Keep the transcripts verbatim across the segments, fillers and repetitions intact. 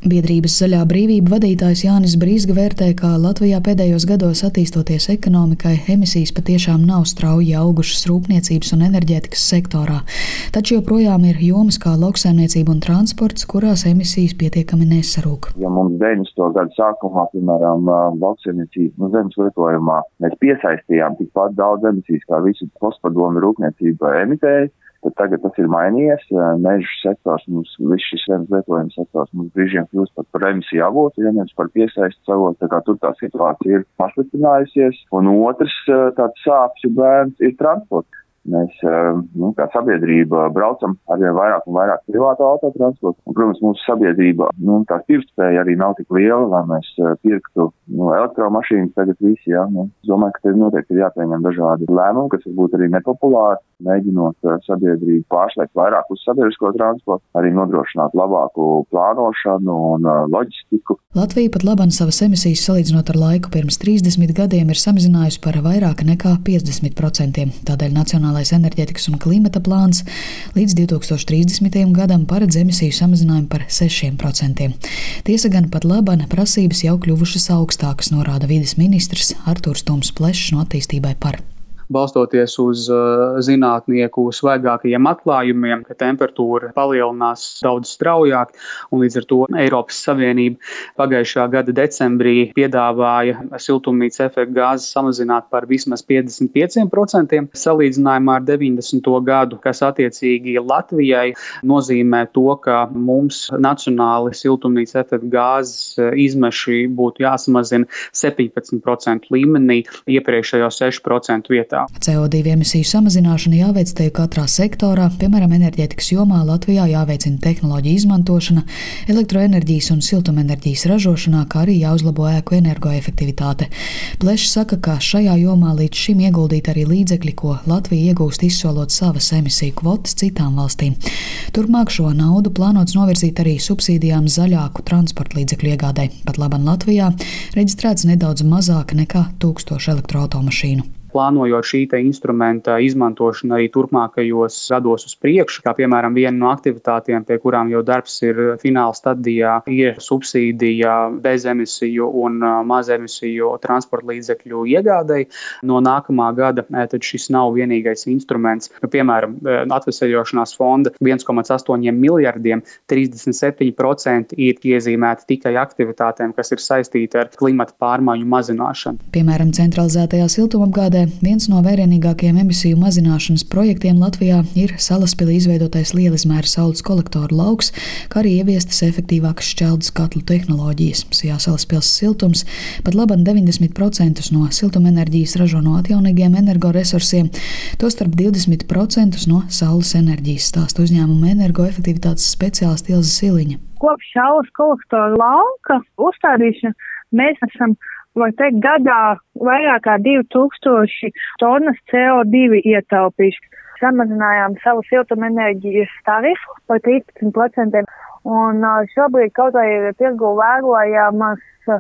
Biedrības Zaļā brīvība vadītājs Jānis Brīzga vērtē, ka Latvijā pēdējos gados attīstoties ekonomikai, emisijas patiešām nav strauji augušas rūpniecības un enerģētikas sektorā, taču joprojām ir jomas kā lauksaimniecība un transports, kurās emisijas pietiekami nesarūk. Ja mums deviņdesmito gadu sākumā, piemēram, lauksaimniecības un zemes lietojumā, mēs piesaistījām tikpat daudz emisijas, kā visu postpadomu rūpniecība emitēja, tad tagad tas ir mainījies. Mežu sektors, mums viss šis zemes lietojuma sektors mums brīžiem kļūst pat par emisiju avotu, ja nevis par piesaisti avotu, tā kā tur tā situācija ir pasliktinājusies. Un otrs tāds sāpju bērns ir transports. Mēs, nu, kā sabiedrība, braucam arvien vairāk un vairāk privātu autotransportu. Un, protams, mūsu sabiedrība, nu, tā pirktspēja arī nav tik liela, lai mēs pirktu, nu, elektromašīnas tagad visi, jā. Nu, es domāju, ka te noteikti ir jāpieņem dažādi lēmumi, kas varbūt arī nepopulāri, mēģinot sabiedrību pārslēgt vairāk uz sabiedrisko transportu, arī nodrošināt labāku plānošanu un loģistiku. Latvija pat labam savas emisijas salīdzinot ar laiku pirms trīsdesmit gadiem ir samazinājusi par vairāk nekā piecdesmit procentiem. Tādēļ Nacionālais enerģētikas un klimata plāns līdz divi tūkstoši trīsdesmitajam gadam paredz emisiju samazinājumu par sešiem procentiem. Tiesa gan pat labam prasības jau kļuvušas augstākas, norāda vides ministrs Artūrs Tums Plešs no Attīstībai par. Balstoties uz uh, zinātnieku svaigākajiem atklājumiem, ka temperatūra palielinās daudz straujāk, un līdz ar to Eiropas Savienība pagājušā gada decembrī piedāvāja siltumnīca efekta gāzes samazināt par vismaz piecdesmit pieciem procentiem salīdzinājumā ar deviņdesmito gadu, kas attiecīgi Latvijai nozīmē to, ka mums nacionāli siltumnīca efekta gāzes izmeši būtu jāsamazina septiņpadsmit procentu līmenī iepriekšējo sešu procentu vietā. C O divi emisiju samazināšana jāveic te katrā sektorā, piemēram, enerģētikas jomā Latvijā jāveicina tehnoloģiju izmantošana, elektroenerģijas un siltumenerģijas ražošanā, kā arī jāuzlabo ēku energoefektivitāte. Plešs saka, ka šajā jomā līdz šim ieguldīt arī līdzekļi, ko Latvija iegūst izsolot savas emisiju kvotas citām valstīm. Turpmāk šo naudu plānots novirzīt arī subsīdijām zaļāku transporta līdzekļu iegādai. Pat labam Latvijā reģistrēts nedaudz mazāk nekā tūkstoši elektroautomašīnu. Plānojot šī te instrumenta izmantošanu arī turpmākajos gados uz priekšu, kā piemēram viena no aktivitātēm, pie kurām jau darbs ir fināla stadijā, ir subsīdija bezemisiju un mazemisiju transporta līdzekļu iegādei. No nākamā gada tad šis nav vienīgais instruments. Piemēram, atveseļošanās fonda viens komats astoņi miljardiem, trīsdesmit septiņi procenti ir iezīmēti tikai aktivitātēm, kas ir saistīti ar klimata pārmaiņu mazināšanu. Piemēram, centralizētajā siltumapgādē viens no vērienīgākajiem emisiju mazināšanas projektiem Latvijā ir Salaspilī izveidotais lielizmēra saules kolektoru lauks, kā arī ieviestas efektīvākas šķeldes katlu tehnoloģijas. Sijā Salaspils siltums pat labam deviņdesmit procentus no siltumenerģijas ražo no atjaunīgiem energoresursiem, tostarp divdesmit procentus no saules enerģijas, stāsta uzņēmuma energoefektivitātes speciāliste Ilze Siliņa. Kopš saules kolektoru lauka uzstādīšana mēs esam var teikt, gadā vairāk kā divi tūkstoši tonnas C O divi ietaupījuši. Samazinājām savu siltumenerģijas tarifu par trīspadsmit procentiem, un šobrīd kaut vai ir tirgu vērojamas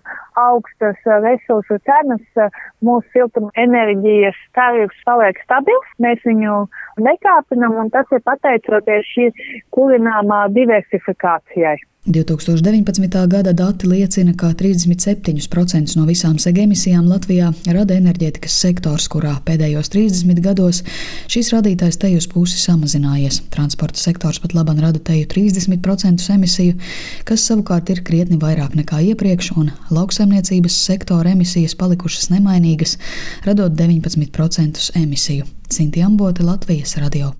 augstas resursu cenas, mūsu siltumenerģijas tarifs paliek stabils, mēs viņu nekāpinam, un tas ir pateicoties šī kurināmā diversifikācijai. divi tūkstoši deviņpadsmitā gada dati liecina, ka trīsdesmit septiņi procenti no visām seg emisijām Latvijā rada enerģētikas sektors, kurā pēdējos trīsdesmit gados šīs radītājs te uz pusi samazinājies. Transporta sektors pat labam rada teju trīsdesmit procentus emisiju, kas savukārt ir krietni vairāk nekā iepriekš, un lauksaimniecības sektora emisijas palikušas nemainīgas, radot deviņpadsmit procentus emisiju. Cinti Ambote, Latvijas radio.